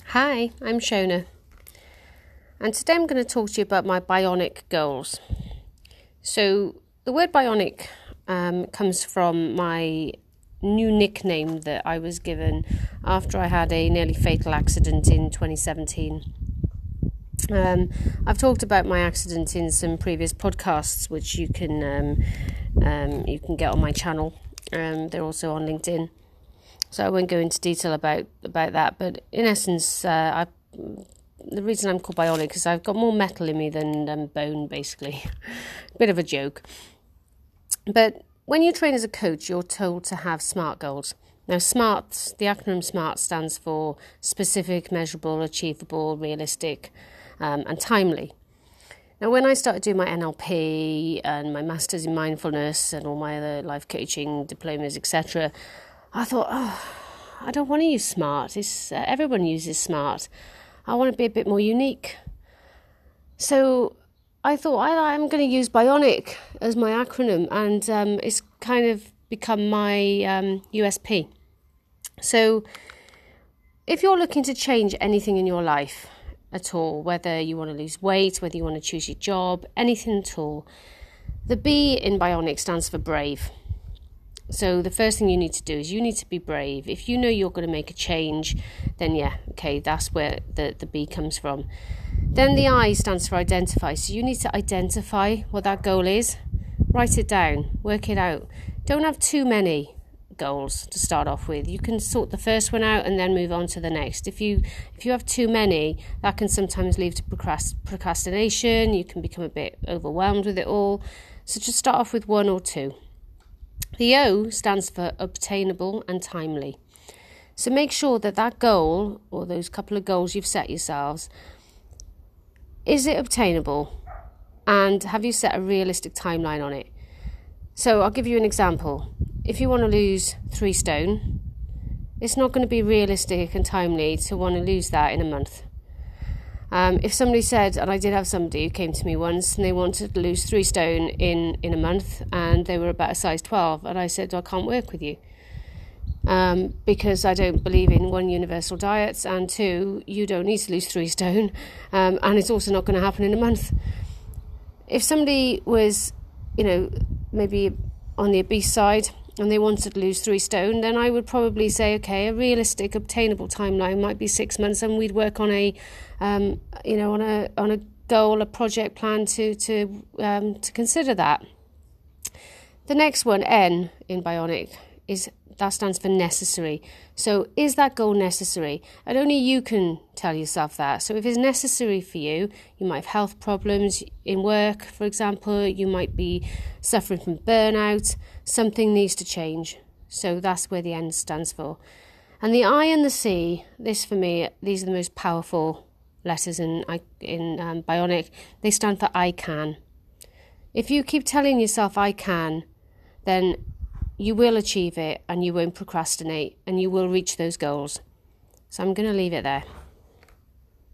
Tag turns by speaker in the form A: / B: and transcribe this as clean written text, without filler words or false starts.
A: Hi, I'm Shona, and today I'm going to talk to you about my bionic goals. So the word bionic comes from my new nickname that I was given after I had a nearly fatal accident in 2017. I've talked about my accident in some previous podcasts, which you can get on my channel. They're also on LinkedIn. So I won't go into detail about that, but in essence, the reason I'm called bionic is I've got more metal in me than bone, basically. Bit of a joke. But when you train as a coach, you're told to have SMART goals. Now, SMART, the acronym SMART stands for specific, measurable, achievable, realistic, and timely. Now, when I started doing my NLP and my Masters in Mindfulness and all my other life coaching diplomas, etc., I thought, I don't want to use SMART. Everyone uses SMART. I want to be a bit more unique. So I thought I'm going to use bionic as my acronym, and it's kind of become my USP. So if you're looking to change anything in your life at all, whether you want to lose weight, whether you want to choose your job, anything at all, the B in bionic stands for brave. So the first thing you need to do is you need to be brave. If you know you're going to make a change, then that's where the B comes from. Then the I stands for identify. So you need to identify what that goal is. Write it down. Work it out. Don't have too many goals to start off with. You can sort the first one out and then move on to the next. If you have too many, that can sometimes lead to procrastination. You can become a bit overwhelmed with it all. So just start off with one or two. The O stands for obtainable and timely. So make sure that goal, or those couple of goals you've set yourselves, is it obtainable? And have you set a realistic timeline on it? So I'll give you an example. If you want to lose 3 stone, it's not going to be realistic and timely to want to lose that in a month. If somebody said, and I did have somebody who came to me once and they wanted to lose 3 stone in a month, and they were about a size 12, and I said, I can't work with you because I don't believe in 1, universal diets, and 2, you don't need to lose 3 stone, and it's also not going to happen in a month. If somebody was, maybe on the obese side and they wanted to lose 3 stone, then I would probably say, okay, a realistic, obtainable timeline might be 6 months, and we'd work on a goal, a project plan to consider that. The next one, N in bionic, that stands for necessary. So is that goal necessary? And only you can tell yourself that. So if it's necessary for you, you might have health problems in work, for example, you might be suffering from burnout, something needs to change. So that's where the N stands for. And the I and the C, this for me, these are the most powerful letters in bionic. They stand for I can. If you keep telling yourself I can, then you will achieve it and you won't procrastinate and you will reach those goals. So I'm going to leave it there.